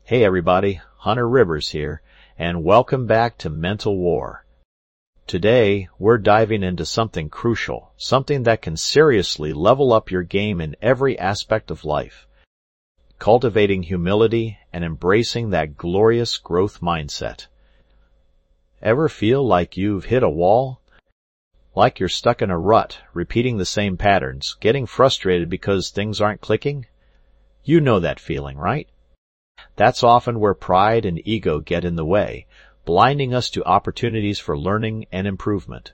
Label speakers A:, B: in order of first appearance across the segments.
A: Hey everybody, Hunter Rivers here, and welcome back to Mental War. Today, we're diving into something crucial, something that can seriously level up your game in every aspect of life. Cultivating humility and embracing that glorious growth mindset. Ever feel like you've hit a wall? Like you're stuck in a rut, repeating the same patterns, getting frustrated because things aren't clicking? You know that feeling, right? That's often where pride and ego get in the way, blinding us to opportunities for learning and improvement.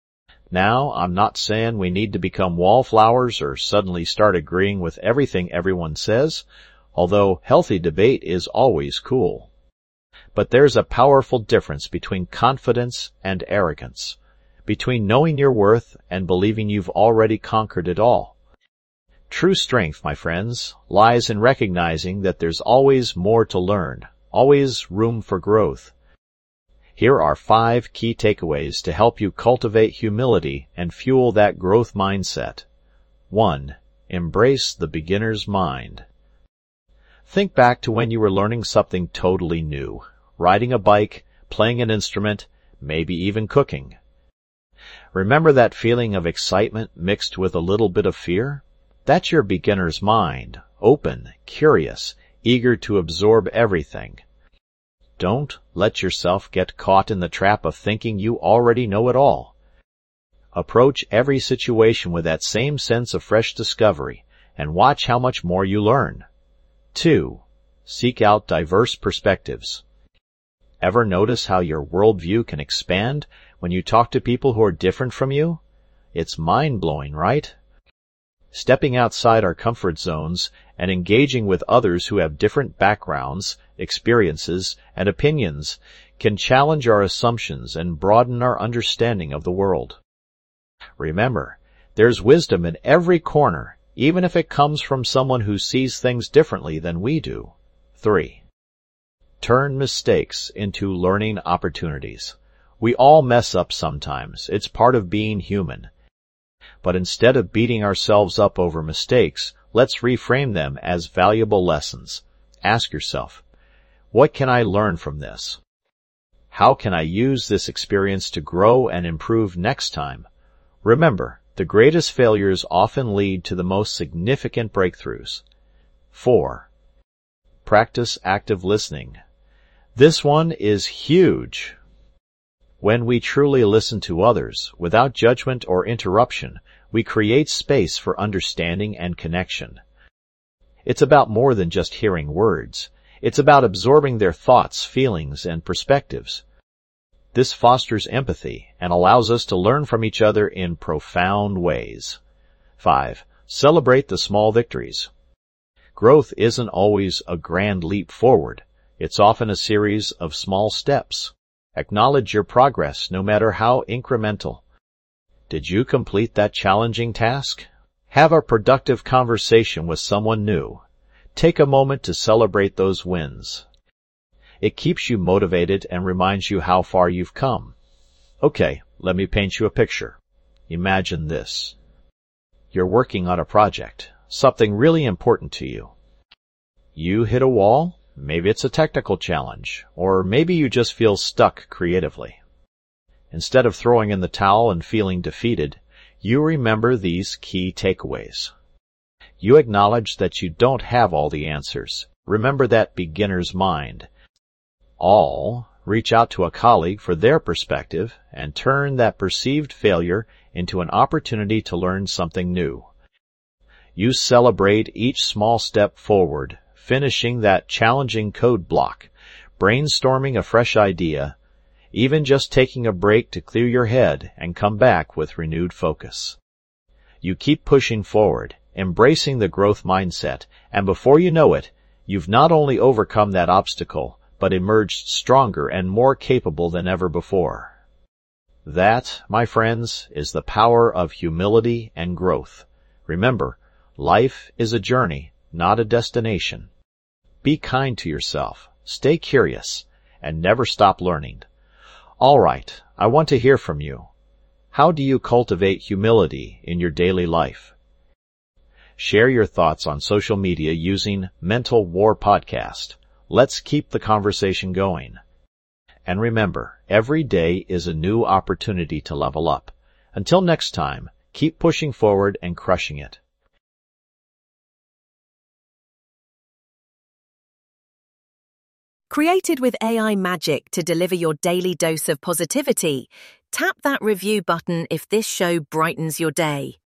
A: Now, I'm not saying we need to become wallflowers or suddenly start agreeing with everything everyone says, although healthy debate is always cool. But there's a powerful difference between confidence and arrogance, between knowing your worth and believing you've already conquered it all. True strength, my friends, lies in recognizing that there's always more to learn, always room for growth. Here are 5 key takeaways to help you cultivate humility and fuel that growth mindset. 1. Embrace the beginner's mind. Think back to when you were learning something totally new, riding a bike, playing an instrument, maybe even cooking. Remember that feeling of excitement mixed with a little bit of fear? That's your beginner's mind, open, curious, eager to absorb everything. Don't let yourself get caught in the trap of thinking you already know it all. Approach every situation with that same sense of fresh discovery, and watch how much more you learn. 2. Seek out diverse perspectives. Ever notice how your worldview can expand when you talk to people who are different from you? It's mind-blowing, right? Stepping outside our comfort zones and engaging with others who have different backgrounds, experiences, and opinions can challenge our assumptions and broaden our understanding of the world. Remember, there's wisdom in every corner, even if it comes from someone who sees things differently than we do. 3. Turn mistakes into learning opportunities. We all mess up sometimes. It's part of being human. But instead of beating ourselves up over mistakes, let's reframe them as valuable lessons. Ask yourself, what can I learn from this? How can I use this experience to grow and improve next time? Remember, the greatest failures often lead to the most significant breakthroughs. 4. Practice active listening. This one is huge. When we truly listen to others, without judgment or interruption, we create space for understanding and connection. It's about more than just hearing words. It's about absorbing their thoughts, feelings, and perspectives. This fosters empathy and allows us to learn from each other in profound ways. 5. Celebrate the small victories. Growth isn't always a grand leap forward. It's often a series of small steps. Acknowledge your progress, no matter how incremental. Did you complete that challenging task? Have a productive conversation with someone new. Take a moment to celebrate those wins. It keeps you motivated and reminds you how far you've come. Okay, let me paint you a picture. Imagine this. You're working on a project, something really important to you. You hit a wall. Maybe it's a technical challenge, or maybe you just feel stuck creatively. Instead of throwing in the towel and feeling defeated, you remember these key takeaways. You acknowledge that you don't have all the answers. Remember that beginner's mind. Reach out to a colleague for their perspective and turn that perceived failure into an opportunity to learn something new. You celebrate each small step forward, finishing that challenging code block, brainstorming a fresh idea, even just taking a break to clear your head and come back with renewed focus. You keep pushing forward, embracing the growth mindset, and before you know it, you've not only overcome that obstacle, but emerged stronger and more capable than ever before. That, my friends, is the power of humility and growth. Remember, life is a journey, not a destination. Be kind to yourself, stay curious, and never stop learning. All right, I want to hear from you. How do you cultivate humility in your daily life? Share your thoughts on social media using Mental War Podcast. Let's keep the conversation going. And remember, every day is a new opportunity to level up. Until next time, keep pushing forward and crushing it.
B: Created with AI magic to deliver your daily dose of positivity, tap that review button if this show brightens your day.